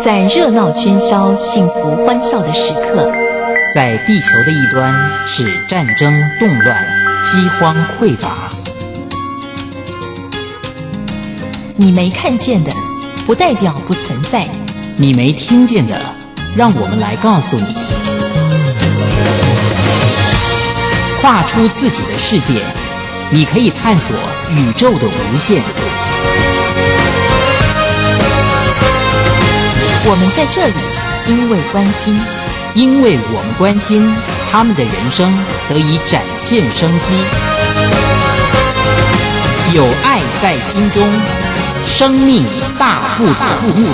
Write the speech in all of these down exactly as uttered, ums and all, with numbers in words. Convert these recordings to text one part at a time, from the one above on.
在热闹喧嚣、幸福欢笑的时刻， 在地球的一端是战争动乱、饥荒匮乏。 你没看见的，不代表不存在； 你没听见的，让我们来告诉你。跨出自己的世界，你可以探索宇宙的无限。 我们在这里，因为关心， 因为我们关心他们的人生得以展现生机。有爱在心中，生命大不同。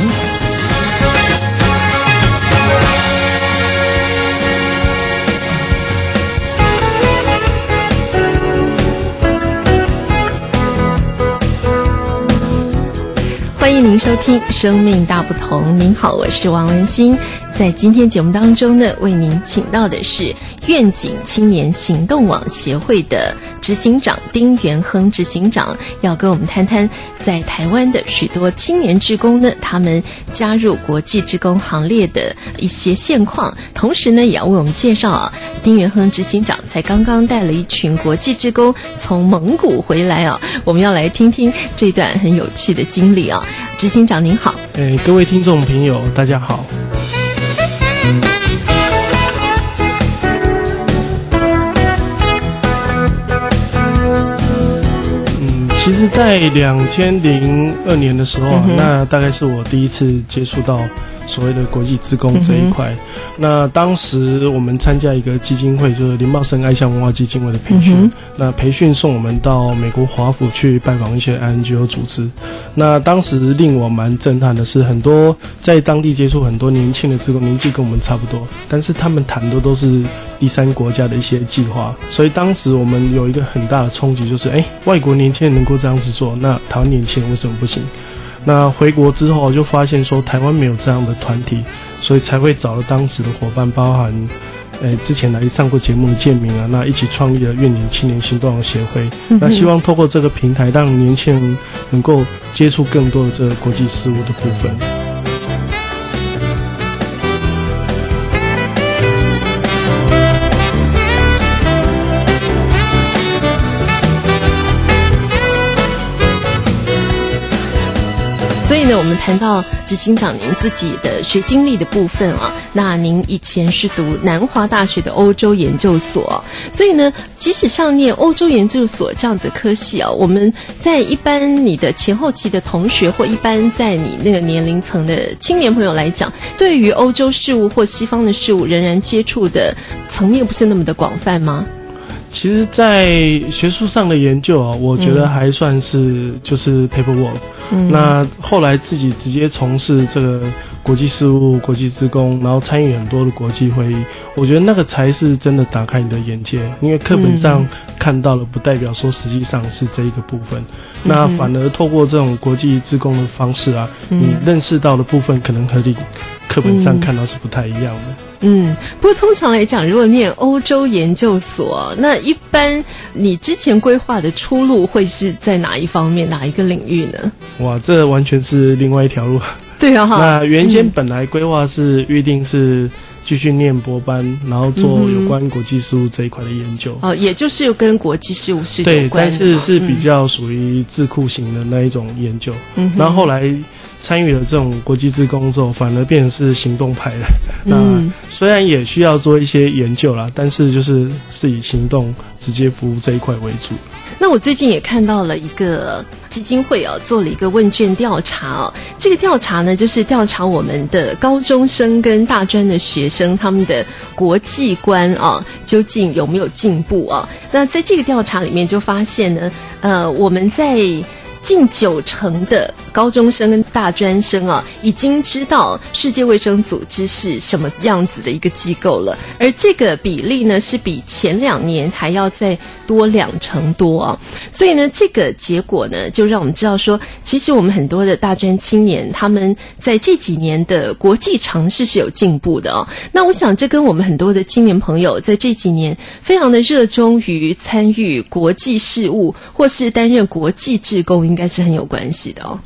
欢迎您收听《生命大不同》。您好，我是王文馨。在今天节目当中呢，为您请到的是愿景青年行动网协会的执行长丁元亨执行长，要跟我们谈谈在台湾的许多青年志工呢，他们加入国际志工行列的一些现况。同时呢，也要为我们介绍啊，丁元亨执行长才刚刚带了一群国际志工从蒙古回来啊，我们要来听听这段很有趣的经历啊。执行长您好。 诶，各位听众朋友大家好。嗯，其实在两千零二年的时候啊、嗯、那大概是我第一次接触到所谓的国际志工这一块、嗯、那当时我们参加一个基金会，就是林茂生爱乡文化基金会的培训、嗯、那培训送我们到美国华府去拜访一些 N G O 组织。那当时令我蛮震撼的是，很多在当地接触很多年轻的志工，年纪跟我们差不多，但是他们谈的都是第三国家的一些计划，所以当时我们有一个很大的冲击，就是哎，外国年轻人能够这样子做，那台湾年轻人为什么不行？那回国之后就发现说台湾没有这样的团体，所以才会找了当时的伙伴，包含呃之前来上过节目的建明啊，那一起创立了愿景青年行动网协会、嗯、那希望透过这个平台让年轻人能够接触更多的这个国际事务的部分。 所以呢，我们谈到执行长您自己的学经历的部分啊，那您以前是读南华大学的欧洲研究所，所以呢，即使像念欧洲研究所这样子的科系啊，我们在一般你的前后期的同学，或一般在你那个年龄层的青年朋友来讲，对于欧洲事务或西方的事务，仍然接触的层面不是那么的广泛吗？ 其实在学术上的研究啊，我觉得还算是就是 paperwork、嗯、那后来自己直接从事这个国际事务、国际志工，然后参与很多的国际会议，我觉得那个才是真的打开你的眼界，因为课本上看到了不代表说实际上是这一个部分、嗯、那反而透过这种国际志工的方式啊、嗯、你认识到的部分可能和你课本上看到是不太一样的。 嗯，不过通常来讲，如果念欧洲研究所，那一般你之前规划的出路会是在哪一方面、哪一个领域呢？ 哇，这完全是另外一条路。 对啊， 那原先本来规划是预定是继续念博班，然后做有关国际事务这一块的研究。嗯、 哦，也就是跟国际事务是有关的。 对，但是是比较属于智库型的那一种研究。嗯，然后后来参与了这种国际志工之后，反而变成是行动派了。嗯、那虽然也需要做一些研究啦，但是就是是以行动直接服务这一块为主。 那我最近也看到了一个基金会啊，做了一个问卷调查啊。这个调查呢，就是调查我们的高中生跟大专的学生他们的国际观啊，究竟有没有进步啊？那在这个调查里面就发现呢，呃，我们在近九成的高中生跟大专生啊，已经知道世界卫生组织是什么样子的一个机构了，而这个比例呢，是比前两年还要再多两成多啊。所以呢，这个结果呢，就让我们知道说，其实我们很多的大专青年，他们在这几年的国际尝试是有进步的哦。那我想，这跟我们很多的青年朋友在这几年非常的热衷于参与国际事务，或是担任国际志工，应该是很有关系的哦。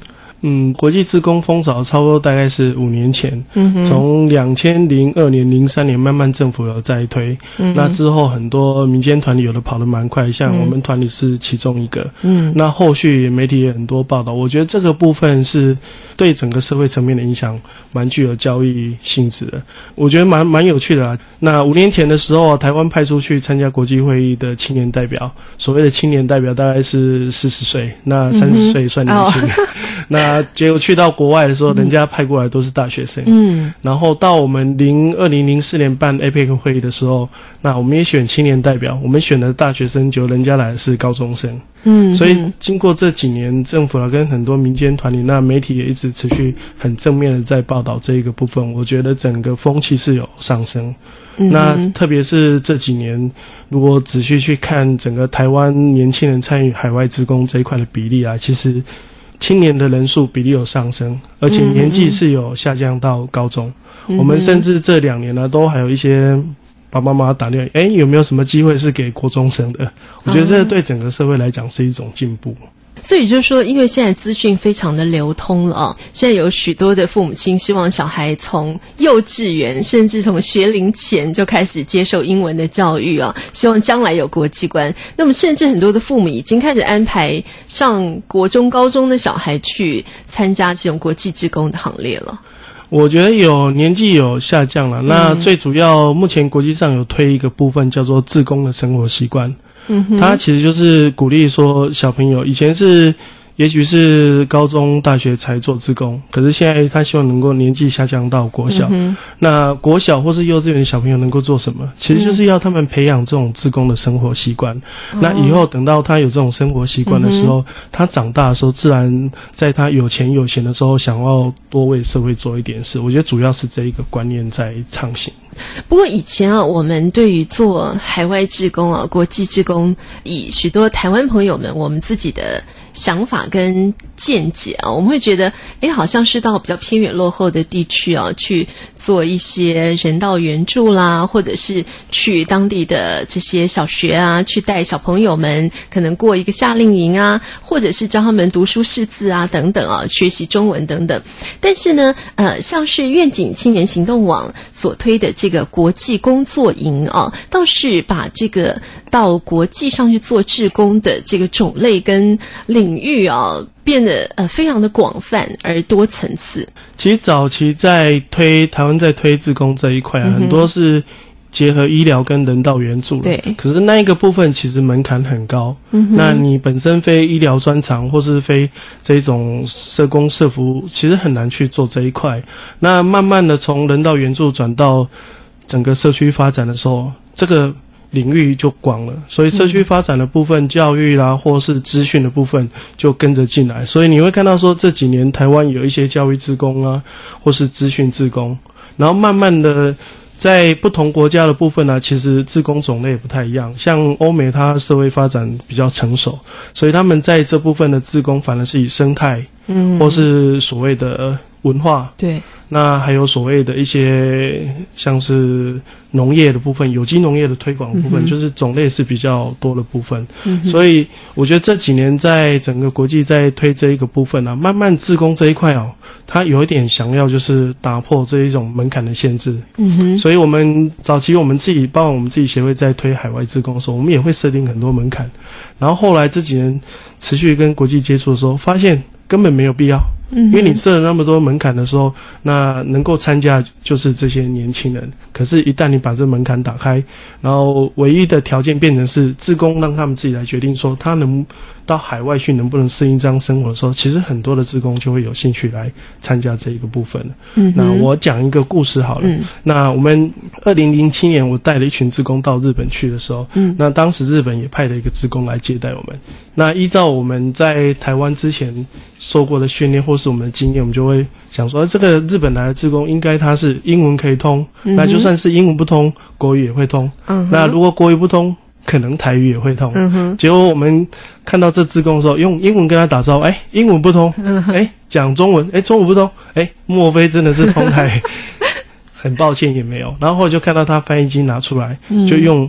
嗯，国际志工风潮差不多大概是五年前，嗯，从两千零二年、零三年慢慢政府有在推，嗯，那之后很多民间团体有的跑得蛮快，像我们团体是其中一个，嗯，那后续媒体也很多报道，我觉得这个部分是对整个社会层面的影响蛮具有教育性质的，我觉得蛮蛮有趣的啦。那五年前的时候，台湾派出去参加国际会议的青年代表，所谓的青年代表大概是四十岁，那三十岁算年轻，嗯哦、那结果去到国外的时候，人家派过来都是大学生，嗯，然后到我们零二零零四年办 A P E C 会议的时候，那我们也选青年代表，我们选的大学生，结果人家来的是高中生。嗯，所以经过这几年，政府啊跟很多民间团体，那媒体也一直持续很正面的在报道这一个部分，我觉得整个风气是有上升。嗯、那特别是这几年，如果仔细去看整个台湾年轻人参与海外志工这一块的比例啊，其实青年的人数比例有上升，而且年纪是有下降到高中。嗯、我们甚至这两年呢，都还有一些爸爸妈妈打电话，诶，有没有什么机会是给国中生的？我觉得这对整个社会来讲是一种进步。 所以就是说，因为现在资讯非常的流通了啊，现在有许多的父母亲希望小孩从幼稚园甚至从学龄前就开始接受英文的教育啊，希望将来有国际观。那么甚至很多的父母已经开始安排上国中高中的小孩去参加这种国际志工的行列了。 我觉得有年纪有下降了，那最主要目前国际上有推一个部分叫做志工的生活习惯。嗯哼，他其实就是鼓励说小朋友以前是也许是高中大学才做志工，可是现在他希望能够年纪下降到国小，嗯、那国小或是幼稚园的小朋友能够做什么，其实就是要他们培养这种志工的生活习惯，嗯、那以后等到他有这种生活习惯的时候，嗯、他长大的时候自然在他有钱有闲的时候想要多为社会做一点事，我觉得主要是这一个观念在畅行。 不过以前啊，我们对于做海外志工啊、国际志工，以许多台湾朋友们我们自己的想法跟见解啊，我们会觉得，诶，好像是到比较偏远落后的地区啊，去做一些人道援助啦，或者是去当地的这些小学啊，去带小朋友们可能过一个夏令营啊，或者是教他们读书识字啊等等啊，学习中文等等。但是呢，呃，像是愿景青年行动网所推的这个国际工作营啊，倒是把这个到国际上去做志工的这个种类跟领域啊，变得呃非常的广泛而多层次。 其实早期在推台湾在推志工这一块啊，嗯、很多是结合医疗跟人道援助，对。可是那一个部分其实门槛很高，嗯、那你本身非医疗专长或是非这种社工社服，其实很难去做这一块。那慢慢的从人道援助转到整个社区发展的时候，这个领域就广了，所以社区发展的部分、嗯、教育啦或是资讯的部分就跟着进来，所以你会看到说这几年台湾有一些教育志工啊或是资讯志工，然后慢慢的在不同国家的部分呢、啊，其实志工种类也不太一样，像欧美它社会发展比较成熟，所以他们在这部分的志工反而是以生态嗯或是所谓的文化，对，那还有所谓的一些像是农业的部分，有机农业的推广的部分、嗯、就是种类是比较多的部分、嗯、所以我觉得这几年在整个国际在推这一个部分啊，慢慢志工这一块哦，它有一点想要就是打破这一种门槛的限制，嗯哼，所以我们早期我们自己包括我们自己协会在推海外志工的时候，我们也会设定很多门槛，然后后来这几年持续跟国际接触的时候，发现根本没有必要，因为你设了那么多门槛的时候，那能够参加就是这些年轻人，可是一旦你把这门槛打开，然后唯一的条件变成是志工让他们自己来决定说他能到海外去能不能适应这样生活的时候，其实很多的志工就会有兴趣来参加这一个部分了。嗯，那我讲一个故事好了。嗯，那我们二零零七年我带了一群志工到日本去的时候，嗯，那当时日本也派了一个志工来接待我们。那依照我们在台湾之前受过的训练或是我们的经验，我们就会想说，这个日本来的志工应该他是英文可以通，嗯、那就算是英文不通，国语也会通。嗯，那如果国语不通，可能台语也会通。嗯哼，结果我们看到这志工的时候，用英文跟他打招呼，哎，英文不通，哎，讲中文，哎，中文不通，哎，莫非真的是通台？很抱歉也没有。然后后来就看到他翻译机拿出来，嗯、就用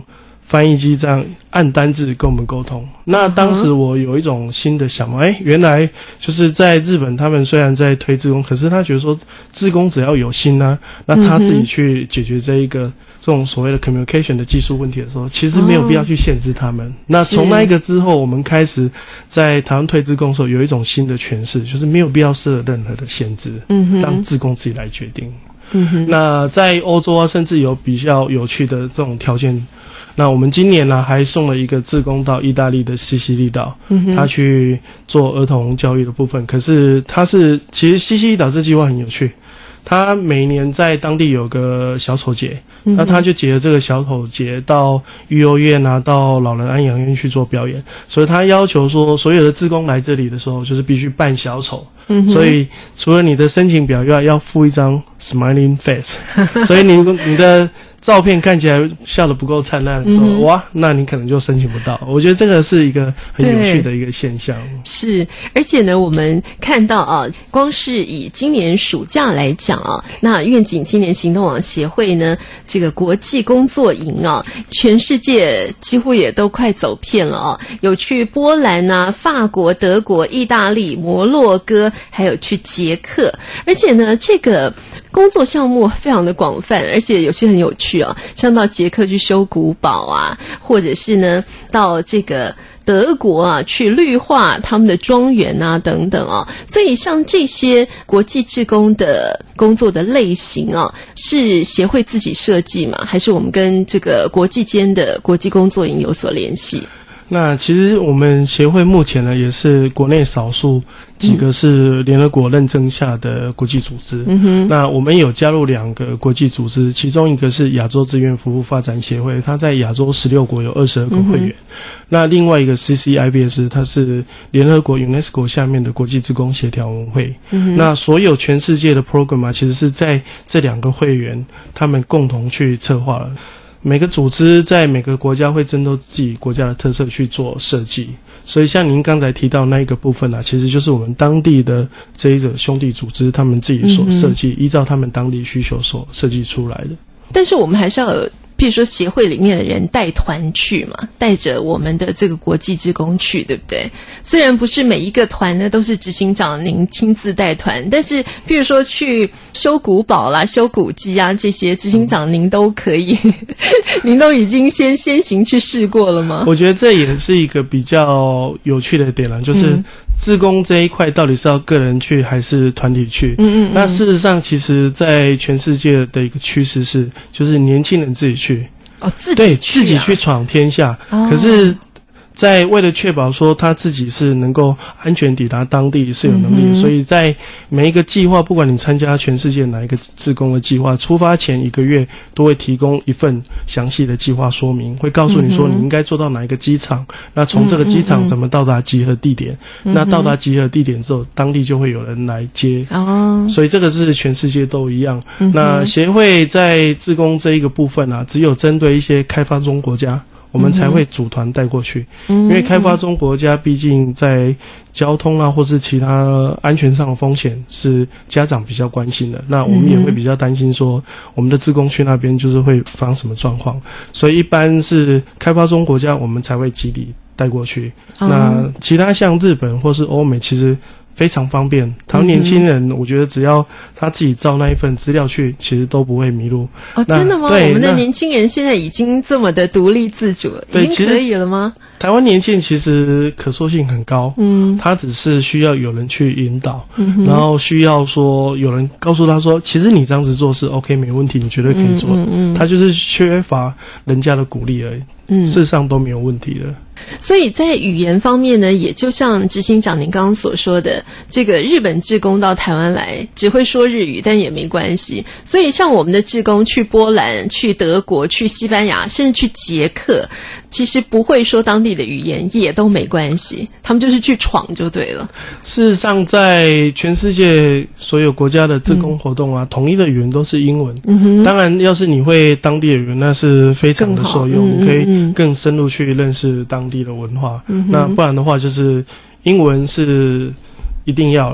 翻译机这样按单字跟我们沟通。那当时我有一种新的想法，哎，原来就是在日本，他们虽然在推志工，可是他觉得说志工只要有心啊，那他自己去解决这一个这种所谓的 communication 的技术问题的时候，其实没有必要去限制他们。哦、那从那一个之后，我们开始在台湾推志工的时候，有一种新的诠释，就是没有必要设任何的限制，嗯，让志工自己来决定。嗯哼，那在欧洲啊，甚至有比较有趣的这种条件。那我们今年呢，还送了一个志工到意大利的西西里岛，嗯、他去做儿童教育的部分。可是他是，其实西西里岛这计划很有趣，他每年在当地有个小丑节，嗯、那他就结合这个小丑节到育幼院啊，到老人安养院去做表演。所以他要求说，所有的志工来这里的时候，就是必须扮小丑。嗯、所以除了你的申请表以外，要附一张 smiling face， 所以你你的照片看起来笑得不够灿烂的时候，嗯、哇，那你可能就申请不到。我觉得这个是一个很有趣的一个现象。 是，而且呢，我们看到啊，光是以今年暑假来讲啊，那愿景青年行动网协会呢，这个国际工作营啊，全世界几乎也都快走遍了啊，有去波兰啊、法国、德国、意大利、摩洛哥，还有去捷克，而且呢，这个工作项目非常的广泛，而且有些很有趣啊，像到捷克去修古堡啊，或者是呢到这个德国啊去绿化他们的庄园啊等等啊，所以像这些国际志工的工作的类型啊，是协会自己设计吗？还是我们跟这个国际间的国际工作营有所联系？ 那其实我们协会目前呢，也是国内少数几个是联合国认证下的国际组织。嗯哼，那我们有加入两个国际组织，其中一个是亚洲志愿服务发展协会，它在亚洲十六国有二十二个会员。嗯、那另外一个 C C I B S， 它是联合国 UNESCO 下面的国际志工协调文会。嗯、那所有全世界的 program 啊，其实是在这两个会员他们共同去策划了。每个组织在每个国家会针对自己国家的特色去做设计，所以像您刚才提到那一个部分啊，其实就是我们当地的这一个兄弟组织他们自己所设计，嗯、依照他们当地需求所设计出来的。 但是我们还是要有，比如说协会里面的人带团去嘛，带着我们的这个国际志工去，对不对？虽然不是每一个团呢都是执行长您亲自带团，但是比如说去修古堡啦、修古迹啊这些，执行长您都可以，您都已经先先行去试过了吗？ 我觉得这也是一个比较有趣的点啦，就是。志工这一块到底是要个人去还是团体去？嗯嗯嗯。那事实上，其实在全世界的一个趋势是，就是年轻人自己去。 哦，自己去、啊、 对，自己去闯天下。哦、可是，在为了确保说他自己是能够安全抵达当地是有能力的，嗯、所以在每一个计划，不管你参加全世界哪一个志工的计划，出发前一个月都会提供一份详细的计划说明，会告诉你说你应该坐到哪一个机场，嗯、那从这个机场怎么到达集合地点，嗯、那到达集合地点之后，当地就会有人来接。哦，所以这个是全世界都一样。嗯、那协会在志工这一个部分啊，只有针对一些开发中国家。我们才会组团带过去，嗯、因为开发中国家毕竟在交通啊或是其他安全上的风险是家长比较关心的，那我们也会比较担心说我们的志工去那边就是会发生什么状况，所以一般是开发中国家我们才会集体带过去。哦、那其他像日本或是欧美其实非常方便，台湾年轻人我觉得只要他自己照那一份资料去，其实都不会迷路。 哦，真的吗？我们的年轻人现在已经这么的独立自主了，已经可以了吗？ 台湾年轻人其实可塑性很高，嗯，他只是需要有人去引导，嗯，然后需要说有人告诉他说，其实你这样子做是 OK 没问题，你绝对可以做，嗯嗯嗯，他就是缺乏人家的鼓励而已，嗯，事实上都没有问题的。 所以在语言方面呢，也就像执行长您刚刚所说的，这个日本志工到台湾来只会说日语，但也没关系。所以像我们的志工去波兰、去德国、去西班牙，甚至去捷克，其实不会说当地的语言也都没关系，他们就是去闯就对了。 事实上，在全世界所有国家的志工活动啊，嗯、统一的语言都是英文。嗯哼，当然，要是你会当地的语言，那是非常的受用，嗯、你可以更深入去认识当地的文化。嗯、那不然的话，就是英文是一定要了。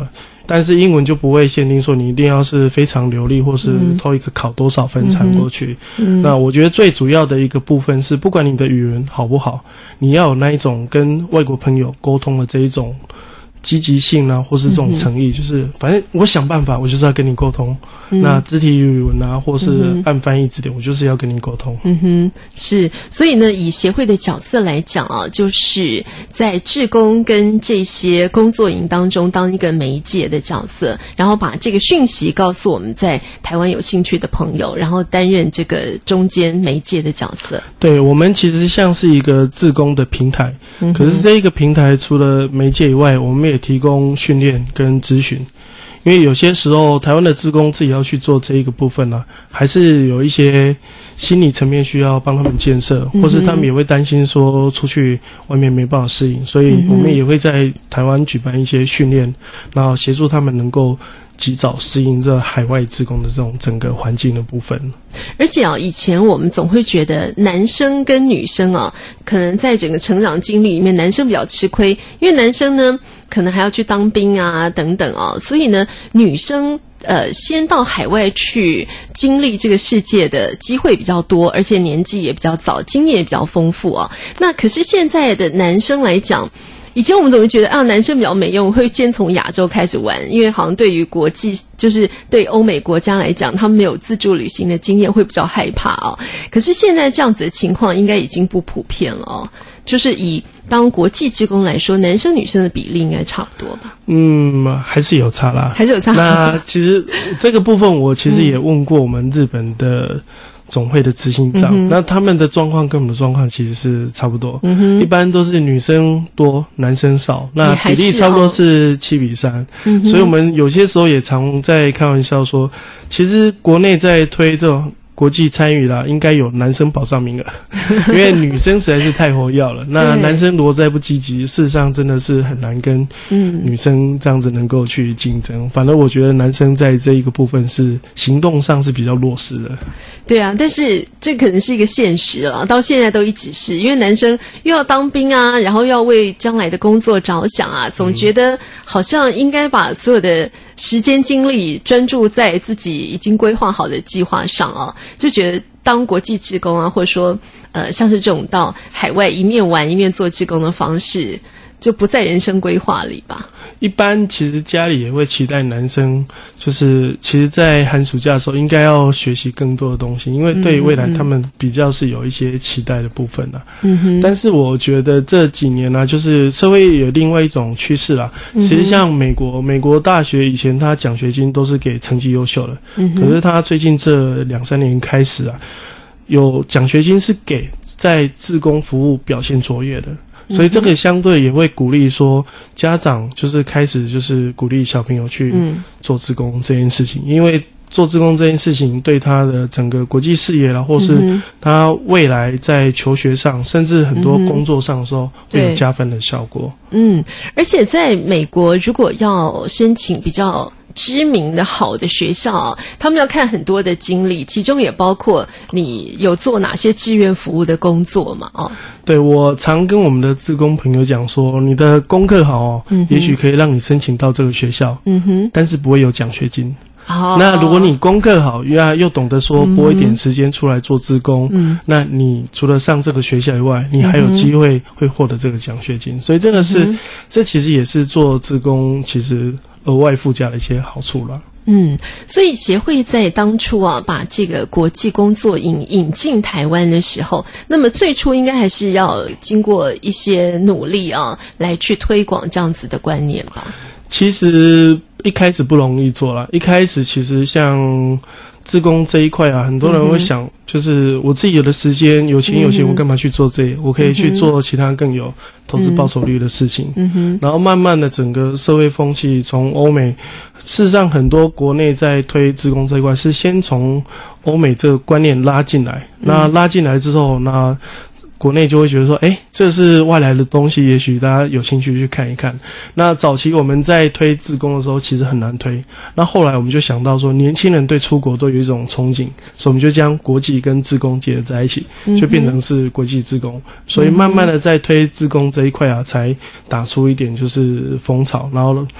但是英文就不会限定说你一定要是非常流利，或是TOEIC考多少分才过去。嗯、那我觉得最主要的一个部分是，不管你的语文好不好，你要有那一种跟外国朋友沟通的这一种积极性啊，或是这种诚意，嗯、就是反正我想办法，我就是要跟你沟通。嗯、那肢体语文啊，或是按翻译字典，我就是要跟你沟通。 嗯哼，是。所以呢，以协会的角色来讲啊，就是在志工跟这些工作营当中当一个媒介的角色，然后把这个讯息告诉我们在台湾有兴趣的朋友，然后担任这个中间媒介的角色。 对，我们其实像是一个志工的平台，嗯、可是这一个平台除了媒介以外，我们也提供训练跟咨询。因为有些时候台湾的志工自己要去做这一个部分啊，还是有一些心理层面需要帮他们建设，或是他们也会担心说出去外面没办法适应，所以我们也会在台湾举办一些训练，然后协助他们能够及早适应这海外志工的这种整个环境的部分。 而且啊，以前我们总会觉得男生跟女生啊，可能在整个成长经历里面，男生比较吃亏，因为男生呢可能还要去当兵啊等等啊，所以呢女生呃先到海外去经历这个世界的机会比较多，而且年纪也比较早，经验也比较丰富啊。那可是现在的男生来讲，以前我们总会觉得啊，男生比较没用，会先从亚洲开始玩，因为好像对于国际，就是对欧美国家来讲，他们没有自助旅行的经验，会比较害怕哦。可是现在这样子的情况应该已经不普遍了哦。就是以当国际志工来说，男生女生的比例应该差不多吧？ 嗯，还是有差啦， 还是有差。 那其实这个部分，我其实也问过我们日本的总会的执行长，嗯、那他们的状况跟我们的状况其实是差不多，嗯、一般都是女生多，男生少，那比例差不多是七比三，哦，所以我们有些时候也常在开玩笑说，其实国内在推这种国际参与啦，应该有男生保障名额，因为女生实在是太活跃了。那男生如果再不积极，事实上真的是很难跟女生这样子能够去竞争。嗯、反正我觉得男生在这一个部分是行动上是比较弱势的。 对啊，但是这可能是一个现实了，到现在都一直是，因为男生又要当兵啊，然后要为将来的工作着想啊，总觉得好像应该把所有的时间精力专注在自己已经规划好的计划上啊，就觉得当国际志工啊，或者说呃像是这种到海外一面玩一面做志工的方式，就不在人生规划里吧。 一般其实家里也会期待男生，就是其实在寒暑假的时候应该要学习更多的东西，因为对未来他们比较是有一些期待的部分啦。嗯哼。但是我觉得这几年呢，啊，就是社会有另外一种趋势啦。嗯，其实像美国，美国大学以前他奖学金都是给成绩优秀的，嗯，可是他最近这两三年开始啊，有奖学金是给在志工服务表现卓越的。所以这个相对也会鼓励说家长就是开始就是鼓励小朋友去做志工这件事情，嗯，因为做志工这件事情对他的整个国际视野啦，或是他未来在求学上甚至很多工作上的时候会有加分的效果。 嗯，而且在美国如果要申请比较知名的好的学校啊，他们要看很多的经历，其中也包括你有做哪些志愿服务的工作嘛？哦， 对，我常跟我们的志工朋友讲说，你的功课好哦，嗯，也许可以让你申请到这个学校，嗯哼，但是不会有奖学金。哦，那如果你功课好，又又懂得说拨一点时间出来做志工，嗯，那你除了上这个学校以外，你还有机会会获得这个奖学金，所以这个是，嗯，这其实也是做志工其实额外附加的一些好处啦。 嗯，所以协会在当初啊，把这个国际工作引引进台湾的时候，那么最初应该还是要经过一些努力啊，来去推广这样子的观念吧。 其实一开始不容易做啦，一开始其实像志工这一块啊，很多人会想，就是我自己有的时间有钱有钱，我干嘛去做这个？我可以去做其他更有投资报酬率的事情。嗯哼。然后慢慢的，整个社会风气从欧美，事实上很多国内在推志工这一块，是先从欧美这个观念拉进来。那拉进来之后，那国内就会觉得说，诶，这是外来的东西，也许大家有兴趣去看一看。那早期我们在推志工的时候，其实很难推。那后来我们就想到说，年轻人对出国都有一种憧憬，所以我们就将国际跟志工结合在一起，就变成是国际志工。所以慢慢的在推志工这一块啊，才打出一点就是风潮，然后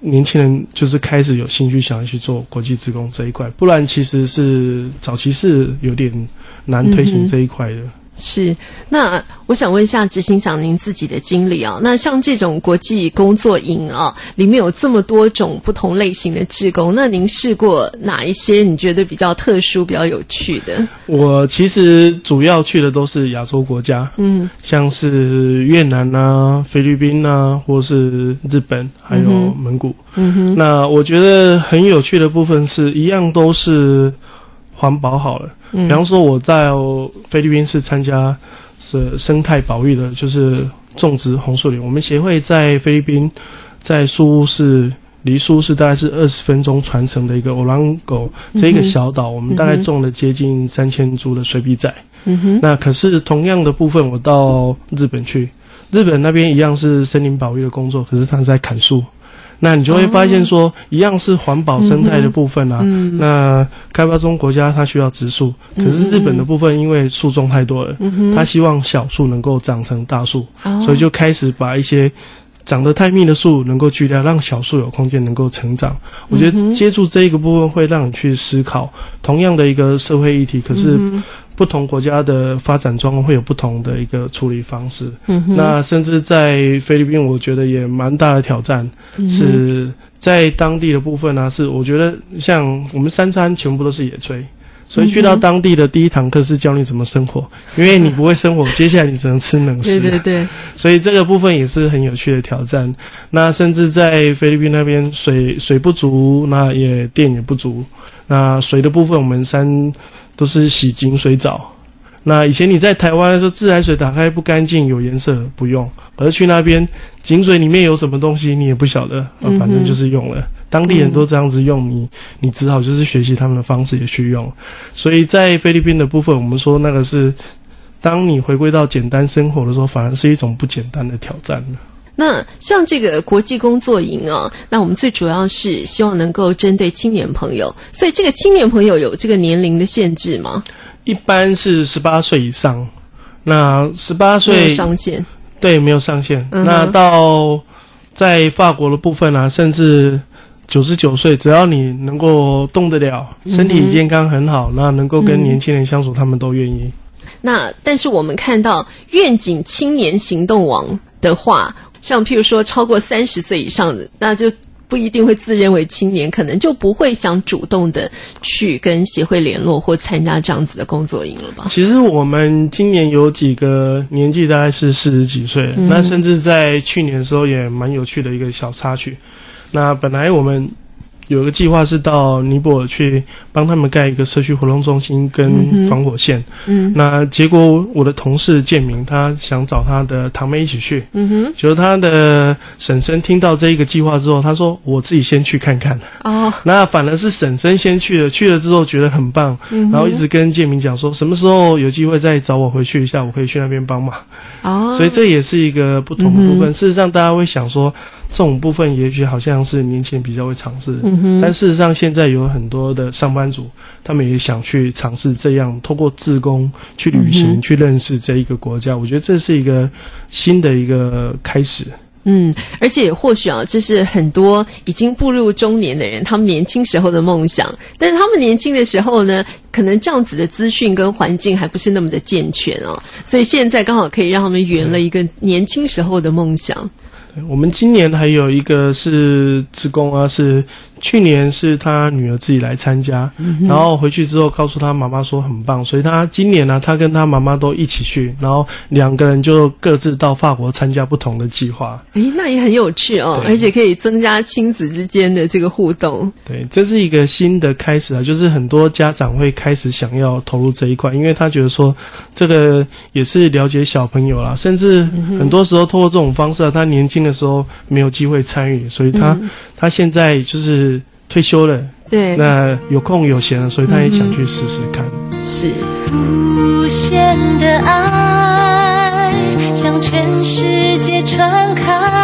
年轻人就是开始有兴趣想要去做国际志工这一块，不然其实是早期是有点难推行这一块的。嗯， 是，那我想问一下执行长您自己的经历啊，那像这种国际工作营啊，里面有这么多种不同类型的志工，那您试过哪一些你觉得比较特殊、比较有趣的？ 我其实主要去的都是亚洲国家，嗯，像是越南啊、菲律宾啊，或是日本，还有蒙古。嗯哼，那我觉得很有趣的部分是一样都是环保好了。比方说我在菲律宾是参加是生态保育的，就是种植红树林。我们协会在菲律宾，在苏屋市离苏屋市大概是二十分钟传承的一个欧朗狗这一个小岛，我们大概种了接近三千株的水笔仔。嗯哼，那可是同样的部分，我到日本去，日本那边一样是森林保育的工作，可是他在砍树。那你就会发现说，一样是环保生态的部分啊。嗯、那开发中国家它需要植树，可是日本的部分因为树种太多了，嗯、它希望小树能够长成大树，哦、所以就开始把一些长得太密的树能够锯掉，让小树有空间能够成长。我觉得接触这一个部分会让你去思考，同样的一个社会议题，可是不同国家的发展状况会有不同的一个处理方式。嗯、那甚至在菲律宾，我觉得也蛮大的挑战，嗯、是在当地的部分呢、啊，是我觉得像我们三餐全部都是野炊。所以去到当地的第一堂课是教你怎么生活，因为你不会生活，接下来你只能吃冷食。 对对对。 所以这个部分也是很有趣的挑战。那甚至在菲律宾那边水水不足，那也电也不足。那水的部分我们山都是洗井水澡。那以前你在台湾的时候，自来水打开不干净有颜色不用，而去那边井水里面有什么东西你也不晓得，啊、反正就是用了。当地人都这样子用，你你只好就是学习他们的方式也去用。所以在菲律宾的部分，我们说那个是当你回归到简单生活的时候，反而是一种不简单的挑战。 那像这个国际工作营啊，那我们最主要是希望能够针对青年朋友，所以这个青年朋友有这个年龄的限制吗？ 一般是十八岁以上，那十八岁没有上限， 对，没有上限。嗯、那到在法国的部分啊，甚至九十九岁，只要你能够动得了，身体健康很好，嗯、那能够跟年轻人相处，嗯、他们都愿意。 那但是我们看到愿景青年行动网的话，像譬如说超过三十岁以上的，那就不一定会自认为青年，可能就不会想主动的去跟协会联络或参加这样子的工作营了吧？ 其实我们今年有几个年纪大概是四十几岁，嗯、那甚至在去年的时候也蛮有趣的一个小插曲。那本来我们有一个计划是到尼泊尔去帮他们盖一个社区活动中心跟防火线。嗯，那结果我的同事建明他想找他的堂妹一起去。嗯哼，结果他的婶婶听到这一个计划之后，他说我自己先去看看。哦，那反而是婶婶先去了，去了之后觉得很棒，嗯、然后一直跟建明讲说什么时候有机会再找我回去一下，我可以去那边帮忙。哦，所以这也是一个不同的部分。嗯、事实上大家会想说这种部分也许好像是年轻人比较会尝试，嗯、但事实上现在有很多的上班族，他们也想去尝试这样透过志工去旅行，嗯、去认识这一个国家。我觉得这是一个新的一个开始。 嗯，而且也或许啊，这是很多已经步入中年的人他们年轻时候的梦想，但是他们年轻的时候呢，可能这样子的资讯跟环境还不是那么的健全哦，所以现在刚好可以让他们圆了一个年轻时候的梦想。 我们今年还有一个是志工啊，是去年是他女儿自己来参加，嗯、然后回去之后告诉他妈妈说很棒，所以他今年呢、啊，他跟他妈妈都一起去，然后两个人就各自到法国参加不同的计划。 诶，那也很有趣哦，而且可以增加亲子之间的这个互动。 对，这是一个新的开始啊，就是很多家长会开始想要投入这一块，因为他觉得说这个也是了解小朋友啦，甚至很多时候透过这种方式啊，他年轻的时候没有机会参与，所以他、嗯、他现在就是退休了， 对， 那有空有闲了，所以他也想去试试看。 嗯、是无限的爱向全世界传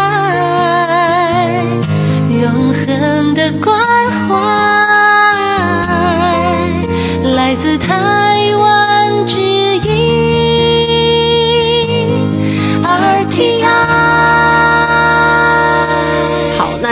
开，永恒的关怀来自台湾之音 R T I。 那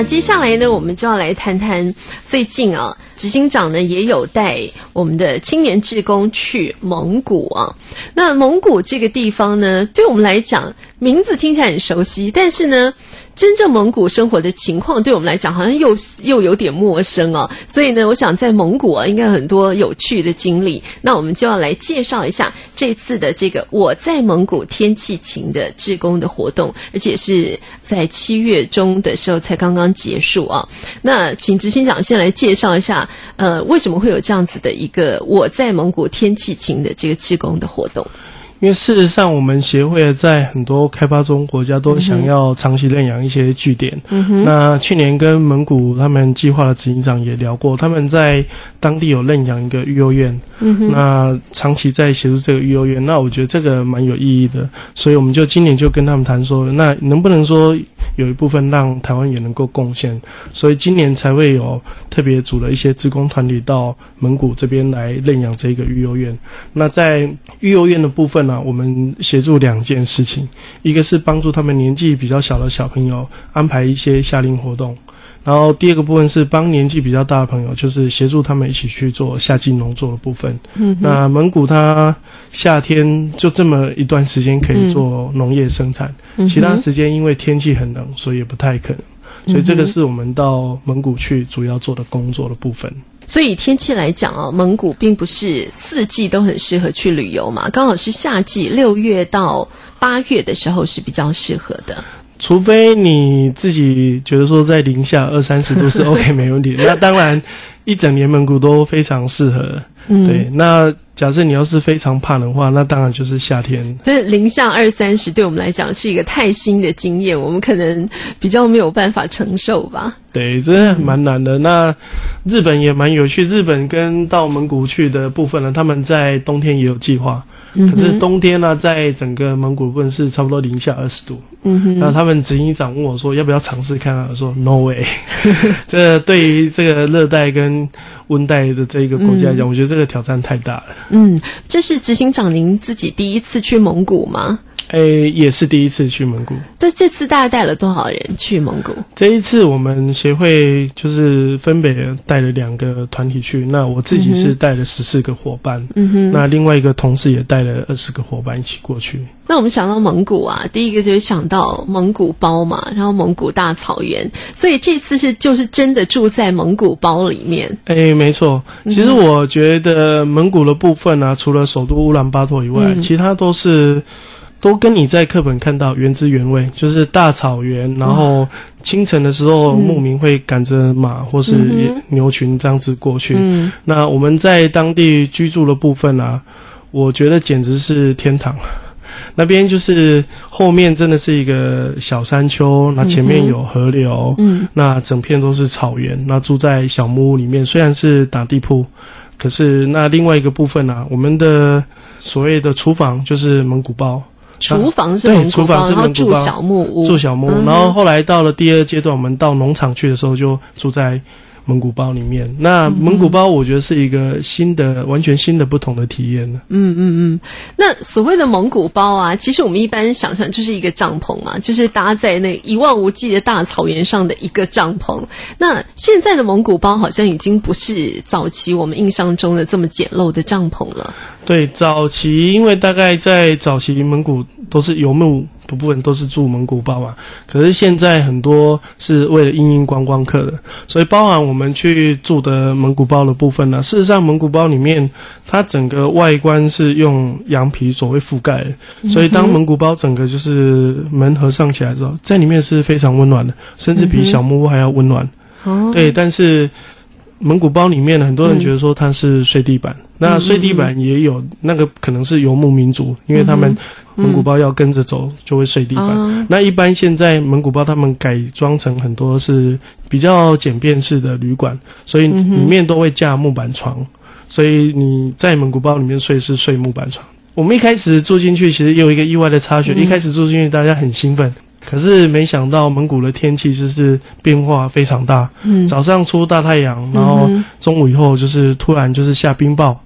接下来呢，我们就要来谈谈最近啊，执行长呢也有带我们的青年志工去蒙古啊。那蒙古这个地方呢，对我们来讲，名字听起来很熟悉，但是呢，真正蒙古生活的情况对我们来讲好像又又有点陌生哦，所以呢，我想在蒙古啊，应该有很多有趣的经历。那我们就要来介绍一下这次的这个我在蒙古天气晴的志工的活动，而且是在七月中的时候才刚刚结束啊。那请执行长先来介绍一下，呃，为什么会有这样子的一个我在蒙古天气晴的这个志工的活动？ 因为事实上，我们协会在很多开发中国家都想要长期认养一些据点。嗯哼。那去年跟蒙古他们计划的执行长也聊过，他们在当地有认养一个育幼院。嗯哼。那长期在协助这个育幼院，那我觉得这个蛮有意义的，所以我们就今年就跟他们谈说，那能不能说有一部分让台湾也能够贡献，所以今年才会有特别组了一些志工团体到蒙古这边来认养这个育幼院。那在育幼院的部分呢，我们协助两件事情，一个是帮助他们年纪比较小的小朋友安排一些夏令活动，然后第二个部分是帮年纪比较大的朋友，就是协助他们一起去做夏季农作的部分。嗯，那蒙古它夏天就这么一段时间可以做农业生产，嗯，其他时间因为天气很冷，所以也不太可能。所以这个是我们到蒙古去主要做的工作的部分。 所以天气来讲啊，蒙古并不是四季都很适合去旅游嘛，刚好是夏季六月到八月的时候是比较适合的。 除非你自己觉得说在零下二三十度是 OK 没问题，那当然一整年蒙古都非常适合。嗯，对，那假设你要是非常怕冷的话，那当然就是夏天。 但是零下二三十对我们来讲是一个太新的经验，我们可能比较没有办法承受吧。 对，真的蛮难的。那日本也蛮有趣，日本跟到蒙古去的部分呢，他们在冬天也有计划。可是冬天呢，在整个蒙古部分是差不多零下二十度。嗯哼。那他们执行长问我说，要不要尝试看看？我说 no way。这对于这个热带跟温带的这一个国家来讲，嗯，我觉得这个挑战太大了。嗯， 这是执行长您自己第一次去蒙古吗？ 诶，也是第一次去蒙古。 这这次大概带了多少人去蒙古？ 这一次我们协会就是分别带了两个团体去，那我自己是带了十四个伙伴，嗯哼，那另外一个同事也带了二十个伙伴一起过去。 那我们想到蒙古啊，第一个就是想到蒙古包嘛，然后蒙古大草原，所以这次是就是真的住在蒙古包里面。 诶，没错。其实我觉得蒙古的部分啊，除了首都乌兰巴托以外，嗯，其他都是都跟你在课本看到原汁原味，就是大草原，然后清晨的时候牧民会赶着马或是牛群这样子过去。嗯，那我们在当地居住的部分啊，我觉得简直是天堂。那边就是后面真的是一个小山丘，那前面有河流，嗯，那整片都是草原，那住在小木屋里面，虽然是打地铺，可是那另外一个部分啊，我们的所谓的厨房就是蒙古包。 厨房是蒙古包，厨房是蒙古包，然后住小木屋， 住小木屋，嗯，然后后来到了第二阶段，我们到农场去的时候，就住在蒙古包里面。那蒙古包我觉得是一个新的、完全新的、不同的体验呢。 嗯嗯嗯。那所谓的蒙古包啊，其实我们一般想象就是一个帐篷嘛，就是搭在那一望无际的大草原上的一个帐篷。那现在的蒙古包好像已经不是早期我们印象中的这么简陋的帐篷了。 对，早期因为大概在早期蒙古都是游牧的部分都是住蒙古包嘛，可是现在很多是为了因应观光客的，所以包含我们去住的蒙古包的部分呢，事实上蒙古包里面它整个外观是用羊皮所谓覆盖的，所以当蒙古包整个就是门合上起来之后，在里面是非常温暖的，甚至比小木屋还要温暖。哦，对，但是蒙古包里面呢，很多人觉得说它是睡地板，嗯，那睡地板也有那个可能是游牧民族，因为他们蒙古包要跟着走就会睡地板，嗯，那一般现在蒙古包他们改装成很多是比较简便式的旅馆，所以里面都会架木板床，所以你在蒙古包里面睡是睡木板床。我们一开始住进去其实也有一个意外的插曲，嗯，一开始住进去大家很兴奋，可是没想到蒙古的天气就是变化非常大，嗯，早上出大太阳，然后中午以后就是突然就是下冰雹，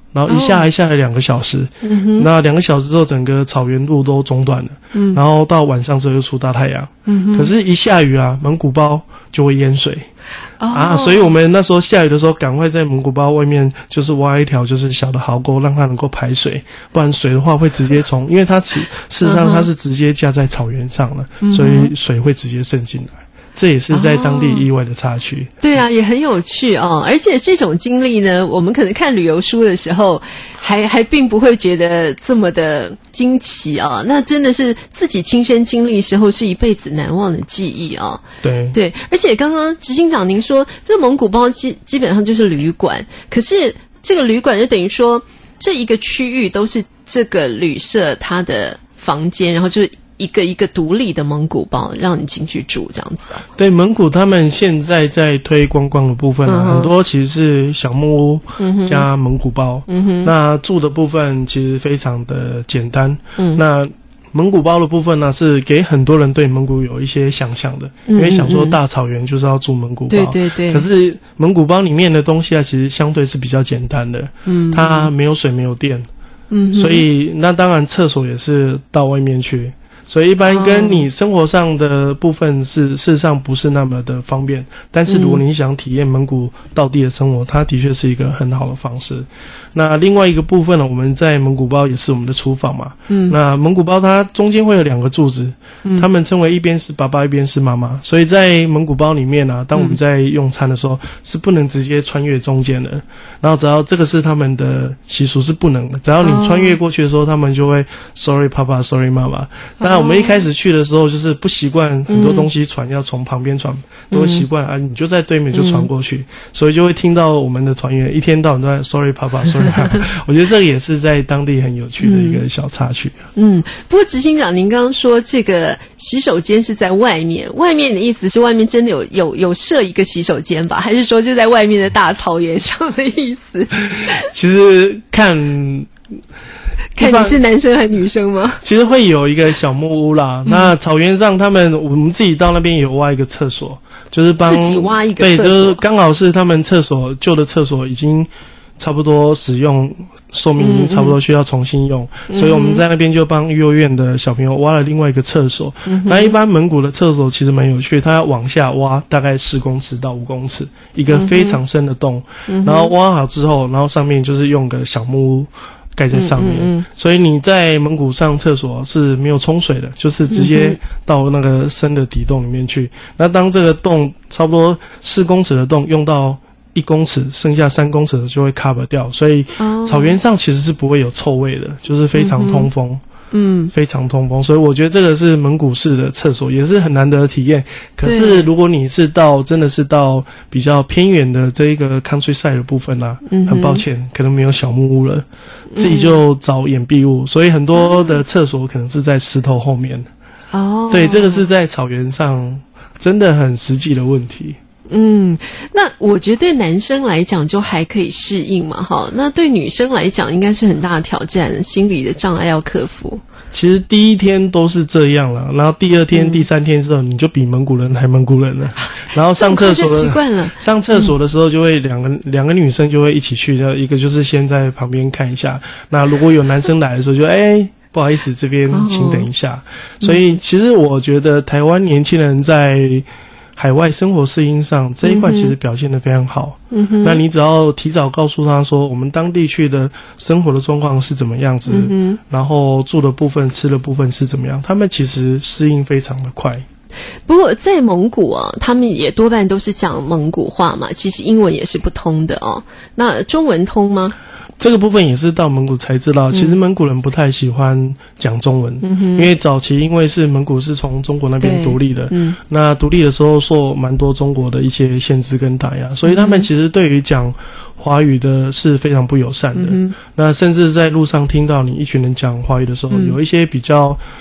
然后一下来下来两个小时， 嗯、 那两个小时之后整个草原路都中断了，嗯、然后到晚上之后又出大太阳，嗯、可是一下雨啊，蒙古包就会淹水。哦、啊，所以我们那时候下雨的时候，赶快在蒙古包外面就是挖一条就是小的壕沟，让它能够排水，不然水的话会直接从，因为它事实上它是直接架在草原上了，嗯、所以水会直接渗进来。这也是在当地意外的插曲。 哦、对啊，也很有趣哦。而且这种经历呢，我们可能看旅游书的时候，还还并不会觉得这么的惊奇啊。那真的是自己亲身经历时候，是一辈子难忘的记忆啊。 对对，而且刚刚执行长您说，这个蒙古包基基本上就是旅馆，可是这个旅馆就等于说，这一个区域都是这个旅社它的房间，然后就是一个一个独立的蒙古包让你进去住这样子啊。 对，蒙古他们现在在推观光的部分啊，嗯、很多其实是小木屋加蒙古包，嗯哼，那住的部分其实非常的简单，嗯，那蒙古包的部分呢，是给很多人对蒙古有一些想象的，嗯、因为想说大草原就是要住蒙古包， 对对对。 可是蒙古包里面的东西啊，其实相对是比较简单的，嗯，它没有水没有电，嗯，所以那当然厕所也是到外面去。所以一般跟你生活上的部分是、oh. 事实上不是那么的方便，但是如果你想体验蒙古道地的生活，它的确是一个很好的方式。那另外一个部分呢，我们在蒙古包也是我们的厨房嘛，嗯，那蒙古包它中间会有两个柱子，嗯，他们称为一边是爸爸一边是妈妈，所以在蒙古包里面啊，当我们在用餐的时候、嗯、是不能直接穿越中间的，然后只要这个是他们的习俗是不能的，只要你穿越过去的时候，他们就会 sorry 爸爸 sorry 妈妈。当然我们一开始去的时候就是不习惯很多东西传要从旁边传，都会习惯啊，你就在对面就传过去，嗯、所以就会听到我们的团员一天到晚都在 sorry 爸爸 sorry 妈妈。我觉得这个也是在当地很有趣的一个小插曲。 嗯，不过执行长您刚刚说这个洗手间是在外面，外面的意思是外面真的有有有设一个洗手间吧，还是说就在外面的大草原上的意思？ 其实看看你是男生还是女生吗？ 其实会有一个小木屋啦。嗯、那草原上他们我们自己到那边有挖一个厕所，就是帮自己挖一个厕所， 对，就是刚好是他们厕所旧的厕所已经差不多使用寿命已经差不多需要重新用，嗯、所以我们在那边就帮幼儿园的小朋友挖了另外一个厕所。嗯、那一般蒙古的厕所其实蛮有趣，它要往下挖大概十公尺到五公尺，一个非常深的洞，嗯、然后挖好之后，然后上面就是用个小木屋盖在上面，嗯嗯嗯，所以你在蒙古上厕所是没有冲水的，就是直接到那个深的底洞里面去。那当这个洞差不多四公尺的洞用到一公尺，剩下三公尺的就会 cover 掉，所以草原上其实是不会有臭味的，就是非常通风。嗯，非常通风，所以我觉得这个是蒙古式的厕所，也是很难得的体验。可是如果你是到真的是到比较偏远的这一个 countryside 的部分啊，嗯、很抱歉，可能没有小木屋了，自己就找掩蔽物，所以很多的厕所可能是在石头后面。哦，对，这个是在草原上真的很实际的问题。 嗯，那我觉得对男生来讲就还可以适应嘛，哈。那对女生来讲应该是很大的挑战，心理的障碍要克服。 其实第一天都是这样了，然后第二天、嗯、第三天之后，你就比蒙古人还蒙古人了。然后上厕所的， 习惯了。 上厕所的时候就会两个两个女生就会一起去，一个就是先在旁边看一下。那如果有男生来的时候就，就哎。不好意思，这边请等一下。哦、所以其实我觉得台湾年轻人在海外生活适应上这一块其实表现得非常好。嗯哼，那你只要提早告诉他说我们当地去的生活的状况是怎么样子，嗯、然后住的部分吃的部分是怎么样，他们其实适应非常的快。 不过在蒙古啊，他们也多半都是讲蒙古话嘛，其实英文也是不通的哦。那中文通吗？ 这个部分也是到蒙古才知道，其实蒙古人不太喜欢讲中文，嗯、因为早期因为是蒙古是从中国那边独立的，嗯、那独立的时候受蛮多中国的一些限制跟打压，所以他们其实对于讲华语的是非常不友善的。嗯、那甚至在路上听到你一群人讲华语的时候，嗯、有一些比较比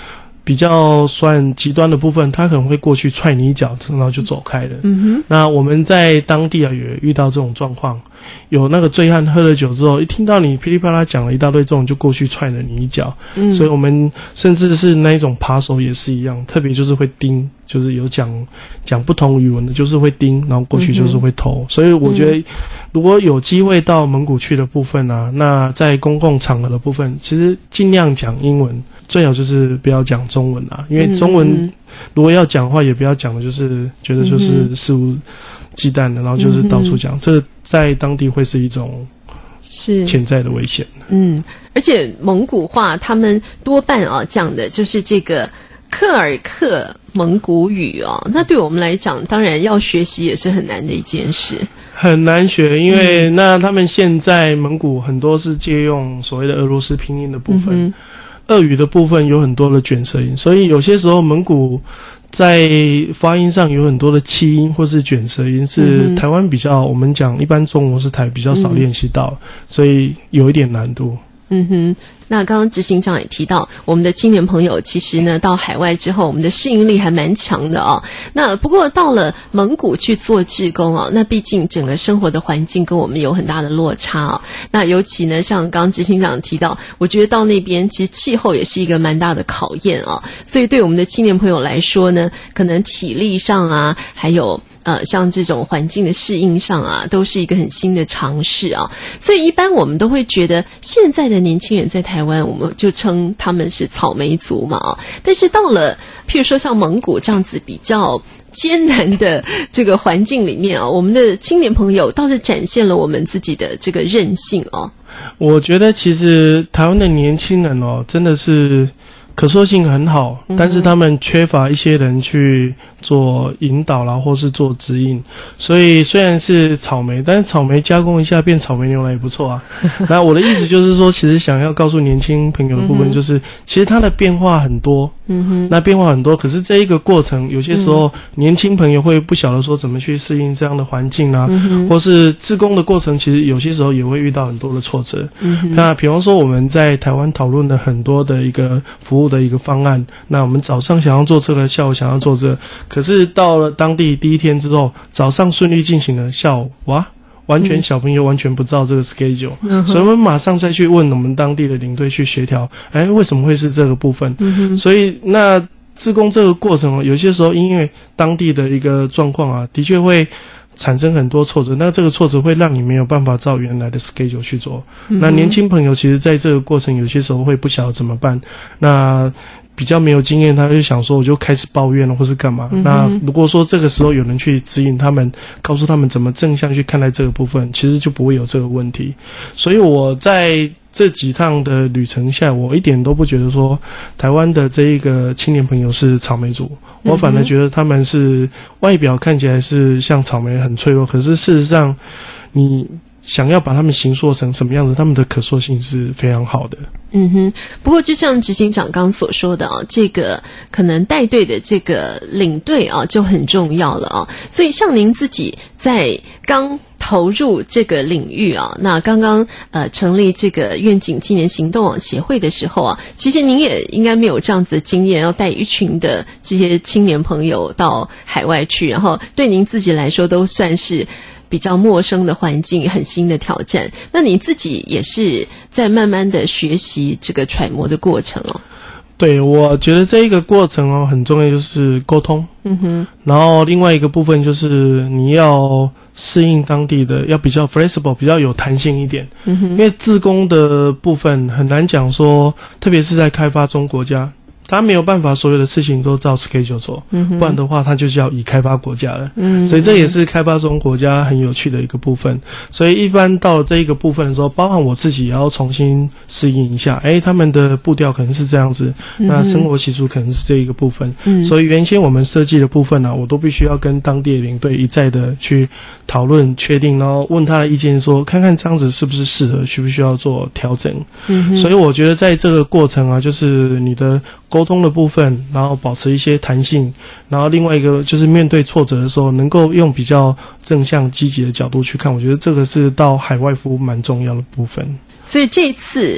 比较算极端的部分，他可能会过去踹你一脚，然后就走开了。嗯哼。那我们在当地啊也遇到这种状况，有那个醉汉喝了酒之后，一听到你噼里啪啦讲了一大堆这种，就过去踹了你一脚。嗯。所以我们甚至是那一种扒手也是一样，特别就是会盯，就是有讲讲不同语文的，就是会盯，然后过去就是会偷。嗯、所以我觉得，如果有机会到蒙古去的部分啊，那在公共场合的部分，其实尽量讲英文。最好就是不要讲中文啊，因为中文如果要讲的话，也不要讲的就是觉得就是肆无忌惮的，然后就是到处讲，这在当地会是一种是潜在的危险。嗯， 而且蒙古话他们多半啊讲的就是这个克尔克蒙古语哦，那对我们来讲，当然要学习也是很难的一件事。 很难学，因为那他们现在蒙古很多是借用所谓的俄罗斯拼音的部分。嗯，俄语的部分有很多的卷舌音，所以有些时候蒙古在发音上有很多的气音或是卷舌音，是台湾比较我们讲一般中文是台比较少练习到，嗯，所以有一点难度。 嗯哼，那刚刚执行长也提到，我们的青年朋友其实呢到海外之后，我们的适应力还蛮强的哦。那不过到了蒙古去做志工哦，那毕竟整个生活的环境跟我们有很大的落差哦。那尤其呢，像刚刚执行长提到，我觉得到那边其实气候也是一个蛮大的考验哦。所以对我们的青年朋友来说呢，可能体力上啊，还有呃，像这种环境的适应上啊，都是一个很新的尝试啊。所以一般我们都会觉得，现在的年轻人在台湾，我们就称他们是草莓族嘛啊。但是到了，譬如说像蒙古这样子比较艰难的这个环境里面啊，我们的青年朋友倒是展现了我们自己的这个韧性哦。 我觉得其实台湾的年轻人哦，真的是可塑性很好，但是他们缺乏一些人去做引导啦，或是做指引。所以虽然是草莓，但是草莓加工一下变草莓牛奶也不错啊。那我的意思就是说，其实想要告诉年轻朋友的部分就是，嗯，其实它的变化很多。嗯哼，那变化很多，可是这一个过程，有些时候，嗯，年轻朋友会不晓得说怎么去适应这样的环境啊，嗯，或是志工的过程，其实有些时候也会遇到很多的挫折。嗯，那比方说我们在台湾讨论的很多的一个服务的一个方案，那我们早上想要做这个，下午想要做这个，可是到了当地第一天之后，早上顺利进行了，下午哇，完全小朋友完全不知道这个 schedule，嗯，所以我们马上再去问我们当地的领队去协调，哎，为什么会是这个部分？嗯，所以那志工这个过程，有些时候因为当地的一个状况啊，的确会产生很多挫折，那这个挫折会让你没有办法照原来的 schedule 去做。嗯，那年轻朋友其实在这个过程有些时候会不晓得怎么办，那比较没有经验，他就想说我就开始抱怨了或是干嘛，嗯，那如果说这个时候有人去指引他们，告诉他们怎么正向去看待这个部分，其实就不会有这个问题。所以我在这几趟的旅程下，我一点都不觉得说台湾的这一个青年朋友是草莓族，我反而觉得他们是外表看起来是像草莓很脆弱，可是事实上你想要把他们形塑成什么样子，他们的可塑性是非常好的。 嗯哼，不过就像执行长刚刚所说的啊，这个可能带队的这个领队啊就很重要了啊。所以像您自己在刚投入这个领域啊，那刚刚呃成立这个愿景青年行动网协会的时候啊，其实您也应该没有这样子的经验，要带一群的这些青年朋友到海外去，然后对您自己来说都算是比较陌生的环境，很新的挑战。那你自己也是在慢慢的学习这个揣摩的过程哦。 对，我觉得这一个过程哦很重要，就是沟通。嗯哼。然后另外一个部分就是你要适应当地的，要比较 flexible， 比较有弹性一点。嗯哼。因为志工的部分很难讲说，特别是在开发中国家，他没有办法所有的事情都照 schedule 做，嗯，不然的话他就叫已开发国家了。嗯，所以这也是开发中国家很有趣的一个部分。所以一般到了这一个部分的时候，包含我自己也要重新适应一下，诶，他们的步调可能是这样子，嗯，那生活习俗可能是这一个部分。嗯，所以原先我们设计的部分呢，啊，我都必须要跟当地的领队一再的去讨论确定，然后问他的意见说，看看这样子是不是适合，需不需要做调整。嗯，所以我觉得在这个过程啊，就是你的沟通的部分，然后保持一些弹性，然后另外一个就是面对挫折的时候，能够用比较正向积极的角度去看，我觉得这个是到海外服务蛮重要的部分。 所以这一次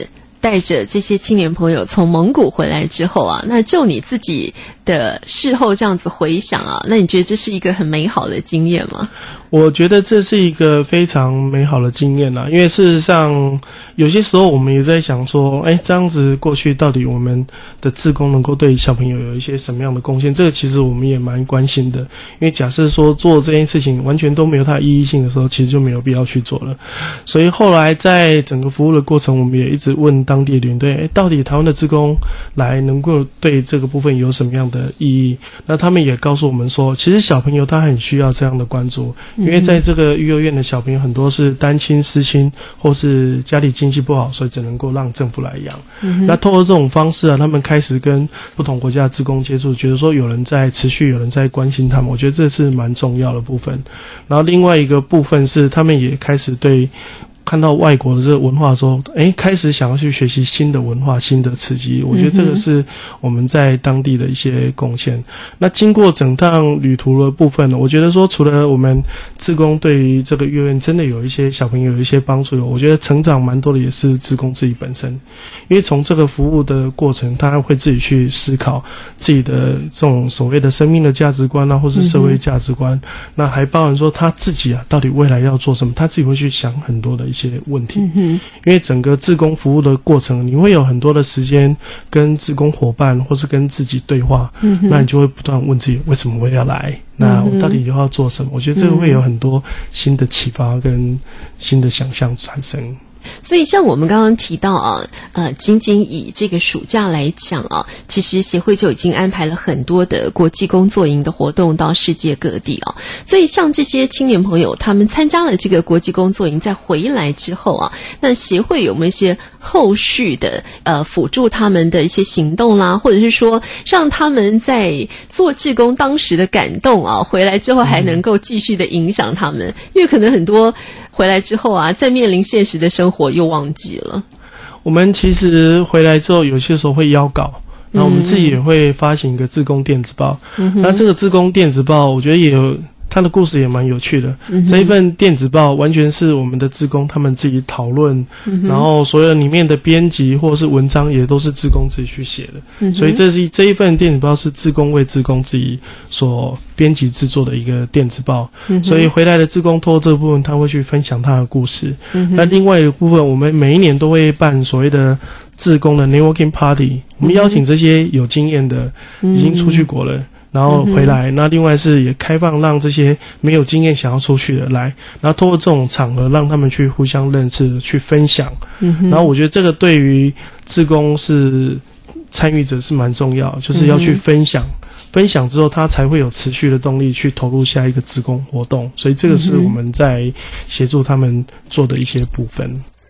带着这些青年朋友从蒙古回来之后啊，那就你自己的事后这样子回想啊，那你觉得这是一个很美好的经验吗？ 我觉得这是一个非常美好的经验啦，因为事实上有些时候我们也在想说，哎，这样子过去到底我们的志工能够对小朋友有一些什么样的贡献，这个其实我们也蛮关心的。因为假设说做这件事情完全都没有它的意义性的时候，其实就没有必要去做了。所以后来在整个服务的过程，我们也一直问当地的领队，哎，到底台湾的志工来能够对这个部分有什么样的意义？那他们也告诉我们说，其实小朋友他很需要这样的关注，因为在这个育幼院的小朋友很多是单亲失亲，或是家里经济不好，所以只能够让政府来养。嗯、那透过这种方式啊，他们开始跟不同国家的志工接触，觉得说有人在持续有人在关心他们，我觉得这是蛮重要的部分。然后另外一个部分是他们也开始对看到外国的这个文化说，诶，开始想要去学习新的文化、新的刺激。我觉得这个是我们在当地的一些贡献。嗯、那经过整趟旅途的部分呢，我觉得说除了我们志工对于这个幼儿园真的有一些小朋友有一些帮助，我觉得成长蛮多的也是志工自己本身，因为从这个服务的过程，他会自己去思考自己的这种所谓的生命的价值观啊，或是社会价值观。嗯、那还包含说他自己啊，到底未来要做什么，他自己会去想很多的一些问题。嗯、因为整个志工服务的过程，你会有很多的时间跟志工伙伴或是跟自己对话。嗯、那你就会不断问自己，为什么我要来？那我到底又要做什么？我觉得这个会有很多新的启发跟新的想象产生。 所以像我们刚刚提到啊，呃，仅仅以这个暑假来讲啊，其实协会就已经安排了很多的国际工作营的活动到世界各地啊。所以像这些青年朋友，他们参加了这个国际工作营，在回来之后啊，那协会有没有一些后续的呃辅助他们的一些行动啦，或者是说让他们在做志工当时的感动啊，回来之后还能够继续的影响他们？嗯、因为可能很多回来之后啊，在面临现实的生活又忘记了。 我们其实回来之后，有些时候会邀稿，那我们自己也会发行一个志工电子报。嗯、那这个志工电子报，我觉得也有它的故事也蛮有趣的。嗯、这一份电子报完全是我们的志工他们自己讨论，嗯、然后所有里面的编辑或是文章也都是志工自己去写的。嗯、所以这是这一份电子报是志工为志工自己所编辑制作的一个电子报。嗯、所以回来的志工透过这部分，他会去分享他的故事。嗯、那另外一个部分，我们每一年都会办所谓的志工的 networking party， 我们邀请这些有经验的，嗯、已经出去国了。然后回来，嗯、那另外是也开放让这些没有经验想要出去的来，然后透过这种场合让他们去互相认识、去分享。嗯、然后我觉得这个对于志工是参与者是蛮重要，就是要去分享，嗯、分享之后他才会有持续的动力去投入下一个志工活动。所以这个是我们在协助他们做的一些部分。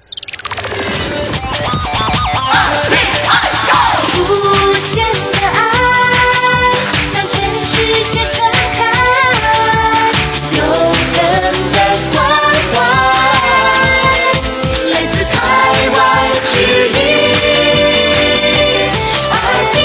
无限的爱向全世界传开，永恒的关怀来自台湾之音 R T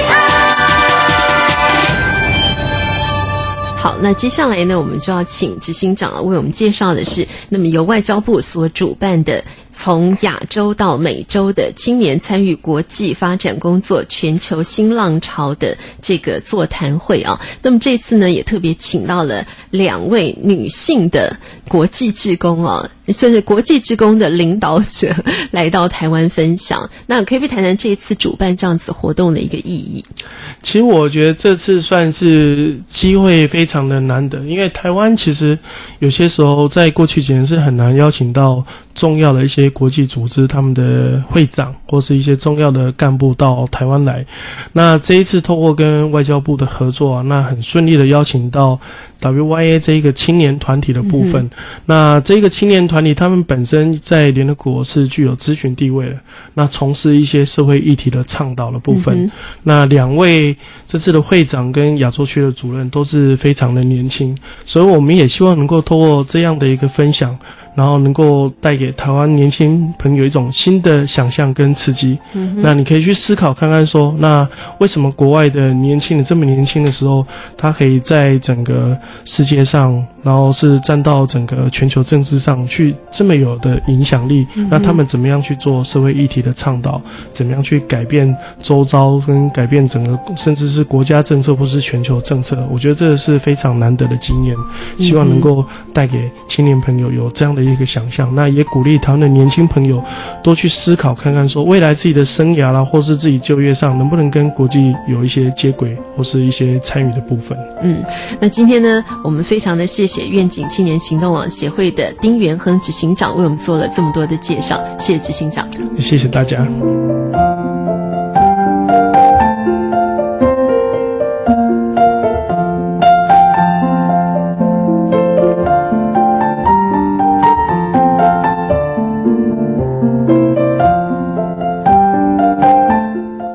I。 好，那接下来呢，我们就要请执行长为我们介绍的是，那么由外交部所主办的从亚洲到美洲的青年参与国际发展工作全球新浪潮的这个座谈会啊。那么这次呢，也特别请到了两位女性的国际志工啊，算是国际志工的领导者来到台湾分享。那可不可以谈谈这一次主办这样子活动的一个意义？ 其实我觉得这次算是机会非常的难得，因为台湾其实有些时候在过去几年是很难邀请到重要的一些国际组织他们的会长或是一些重要的干部到台湾来。那这一次透过跟外交部的合作啊，那很顺利的邀请到 W Y A 这一个青年团体的部分。嗯、那这个青年团体他们本身在联合国是具有咨询地位的，那从事一些社会议题的倡导的部分。嗯、那两位这次的会长跟亚洲区的主任都是非常的年轻，所以我们也希望能够透过这样的一个分享，然后能够带给台湾年轻朋友一种新的想象跟刺激。嗯、那你可以去思考看看说，那为什么国外的年轻人这么年轻的时候，他可以在整个世界上，然然后是站到整个全球政治上去这么有的影响力，嗯、那他们怎么样去做社会议题的倡导，怎么样去改变周遭跟改变整个甚至是国家政策或是全球政策，我觉得这是非常难得的经验，希望能够带给青年朋友有这样的一个想象，那也鼓励台湾的年轻朋友多去思考看看说未来自己的生涯啦或是自己就业上能不能跟国际有一些接轨或是一些参与的部分。 嗯，那今天呢我们非常的谢谢愿景青年行动网协会的丁元亨执行长为我们做了这么多的介绍，谢谢执行长。 谢谢大家。